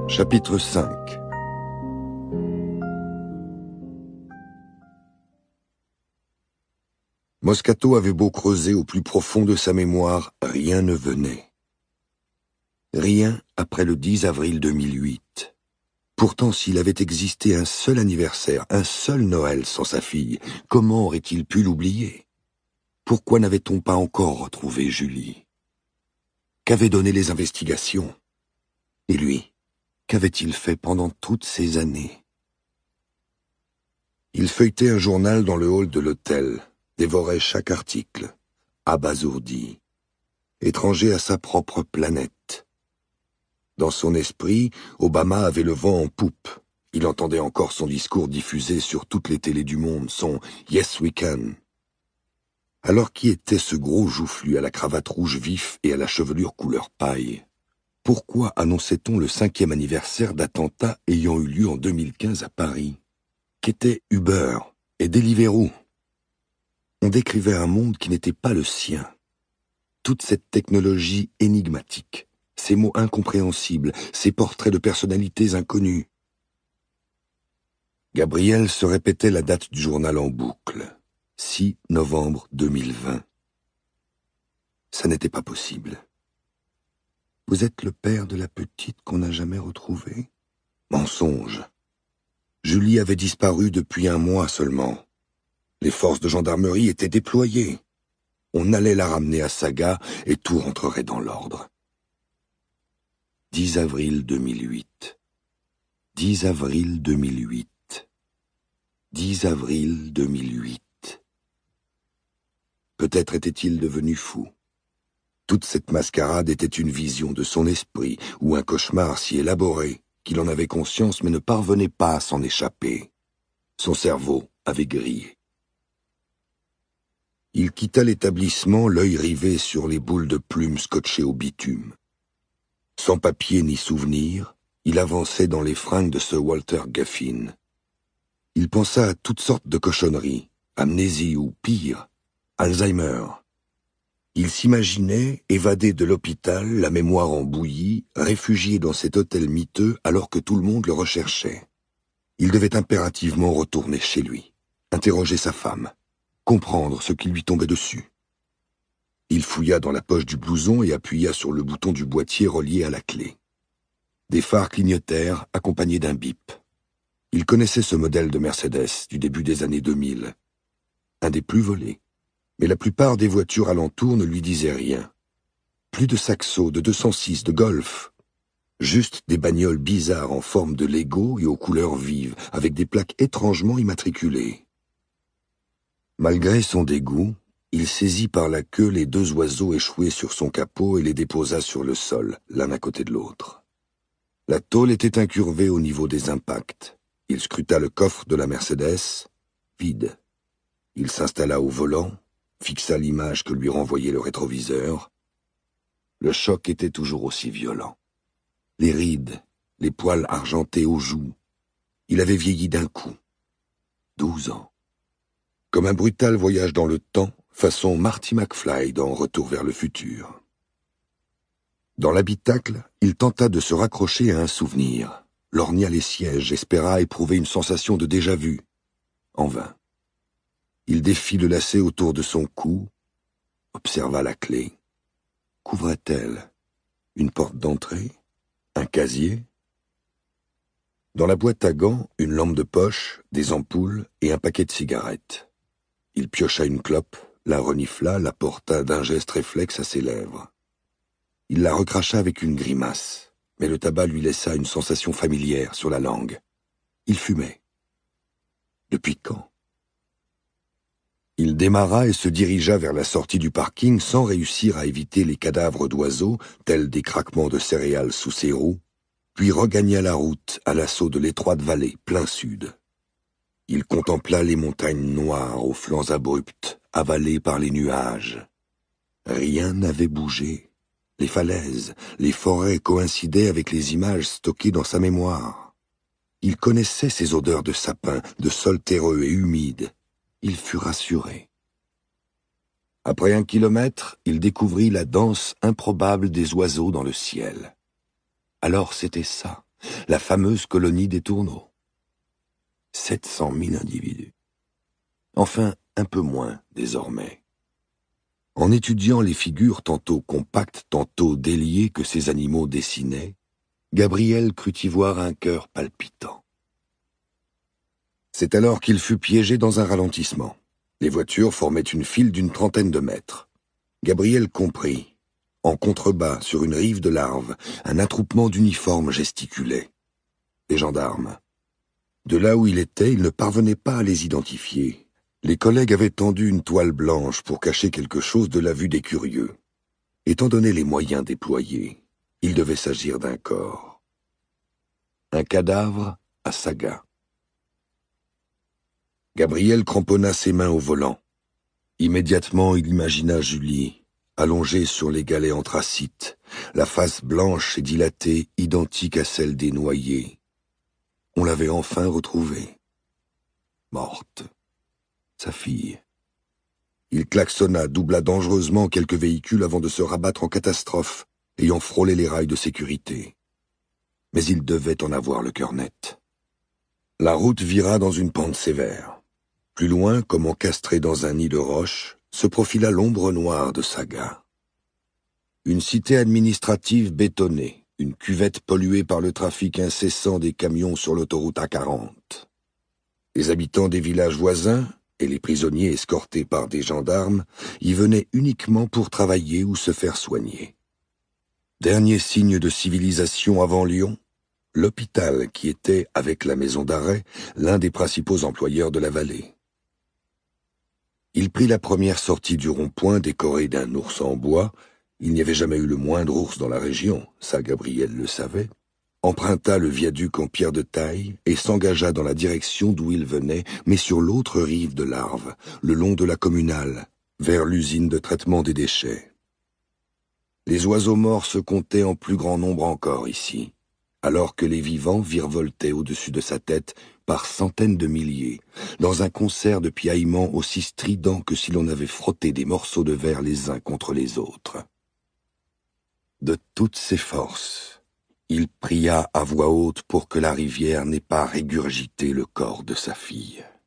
Chapitre 5. Moscato avait beau creuser au plus profond de sa mémoire, rien ne venait. Rien après le 10 avril 2008. Pourtant, s'il avait existé un seul anniversaire, un seul Noël sans sa fille, comment aurait-il pu l'oublier? Pourquoi n'avait-on pas encore retrouvé Julie? Qu'avaient donné les investigations? Et lui, qu'avait-il fait pendant toutes ces années? Il feuilletait un journal dans le hall de l'hôtel, dévorait chaque article, abasourdi, étranger à sa propre planète. Dans son esprit, Obama avait le vent en poupe. Il entendait encore son discours diffusé sur toutes les télés du monde, son « Yes, we can ». Alors qui était ce gros joufflu à la cravate rouge vif et à la chevelure couleur paille? Pourquoi annonçait-on le 5e anniversaire d'attentats ayant eu lieu en 2015 à Paris? Qu'étaient Uber et Deliveroo? On décrivait un monde qui n'était pas le sien. Toute cette technologie énigmatique, ces mots incompréhensibles, ces portraits de personnalités inconnues. Gabriel se répétait la date du journal en boucle. 6 novembre 2020. Ça n'était pas possible. Vous êtes le père de la petite qu'on n'a jamais retrouvée? Mensonge. Julie avait disparu depuis 1 mois seulement. Les forces de gendarmerie étaient déployées. On allait la ramener à Saga et tout rentrerait dans l'ordre. 10 avril 2008. 10 avril 2008. 10 avril 2008. Peut-être était-il devenu fou. Toute cette mascarade était une vision de son esprit, ou un cauchemar si élaboré, qu'il en avait conscience mais ne parvenait pas à s'en échapper. Son cerveau avait grillé. Il quitta l'établissement, l'œil rivé sur les boules de plumes scotchées au bitume. Sans papier ni souvenir, il avançait dans les fringues de Sir Walter Guffin. Il pensa à toutes sortes de cochonneries, amnésie ou pire, Alzheimer. Il s'imaginait, évadé de l'hôpital, la mémoire en bouillie, réfugié dans cet hôtel miteux alors que tout le monde le recherchait. Il devait impérativement retourner chez lui, interroger sa femme, comprendre ce qui lui tombait dessus. Il fouilla dans la poche du blouson et appuya sur le bouton du boîtier relié à la clé. Des phares clignotèrent, accompagnés d'un bip. Il connaissait ce modèle de Mercedes du début des années 2000, un des plus volés. Mais la plupart des voitures alentour ne lui disaient rien. Plus de Saxo, de 206, de Golf. Juste des bagnoles bizarres en forme de Lego et aux couleurs vives, avec des plaques étrangement immatriculées. Malgré son dégoût, il saisit par la queue les 2 oiseaux échoués sur son capot et les déposa sur le sol, l'un à côté de l'autre. La tôle était incurvée au niveau des impacts. Il scruta le coffre de la Mercedes, vide. Il s'installa au volant, fixa l'image que lui renvoyait le rétroviseur. Le choc était toujours aussi violent. Les rides, les poils argentés aux joues. Il avait vieilli d'un coup. 12 ans. Comme un brutal voyage dans le temps, façon Marty McFly dans Retour vers le futur. Dans l'habitacle, il tenta de se raccrocher à un souvenir, lorgna les sièges, espéra éprouver une sensation de déjà-vu. En vain. Il défit le lacet autour de son cou, observa la clé. Qu'ouvrait-elle? Une porte d'entrée? Un casier? Dans la boîte à gants, une lampe de poche, des ampoules et un paquet de cigarettes. Il piocha une clope, la renifla, la porta d'un geste réflexe à ses lèvres. Il la recracha avec une grimace, mais le tabac lui laissa une sensation familière sur la langue. Il fumait. Depuis quand? Il démarra et se dirigea vers la sortie du parking sans réussir à éviter les cadavres d'oiseaux, tels des craquements de céréales sous ses roues, puis regagna la route à l'assaut de l'étroite vallée, plein sud. Il contempla les montagnes noires aux flancs abrupts, avalées par les nuages. Rien n'avait bougé. Les falaises, les forêts coïncidaient avec les images stockées dans sa mémoire. Il connaissait ces odeurs de sapin, de sol terreux et humide. Il fut rassuré. Après 1 kilomètre, il découvrit la danse improbable des oiseaux dans le ciel. Alors c'était ça, la fameuse colonie des tourneaux. 700 000 individus. Enfin, un peu moins désormais. En étudiant les figures tantôt compactes, tantôt déliées que ces animaux dessinaient, Gabriel crut y voir un cœur palpitant. C'est alors qu'il fut piégé dans un ralentissement. Les voitures formaient une file d'une trentaine de mètres. Gabriel comprit. En contrebas, sur une rive de l'Arve, un attroupement d'uniformes gesticulait. Les gendarmes. De là où il était, il ne parvenait pas à les identifier. Les collègues avaient tendu une toile blanche pour cacher quelque chose de la vue des curieux. Étant donné les moyens déployés, il devait s'agir d'un corps. Un cadavre à Saga. Gabriel cramponna ses mains au volant. Immédiatement, il imagina Julie, allongée sur les galets anthracites, la face blanche et dilatée, identique à celle des noyés. On l'avait enfin retrouvée. Morte. Sa fille. Il klaxonna, doubla dangereusement quelques véhicules avant de se rabattre en catastrophe, ayant frôlé les rails de sécurité. Mais il devait en avoir le cœur net. La route vira dans une pente sévère. Plus loin, comme encastré dans un nid de roche, se profila l'ombre noire de Saga. Une cité administrative bétonnée, une cuvette polluée par le trafic incessant des camions sur l'autoroute A40. Les habitants des villages voisins, et les prisonniers escortés par des gendarmes, y venaient uniquement pour travailler ou se faire soigner. Dernier signe de civilisation avant Lyon, l'hôpital qui était, avec la maison d'arrêt, l'un des principaux employeurs de la vallée. Il prit la première sortie du rond-point décoré d'un ours en bois. Il n'y avait jamais eu le moindre ours dans la région, ça Gabriel le savait. Emprunta le viaduc en pierre de taille et s'engagea dans la direction d'où il venait, mais sur l'autre rive de l'Arve, le long de la communale, vers l'usine de traitement des déchets. Les oiseaux morts se comptaient en plus grand nombre encore ici, alors que les vivants virevoltaient au-dessus de sa tête par centaines de milliers, dans un concert de piaillements aussi strident que si l'on avait frotté des morceaux de verre les uns contre les autres. De toutes ses forces, il pria à voix haute pour que la rivière n'ait pas régurgité le corps de sa fille.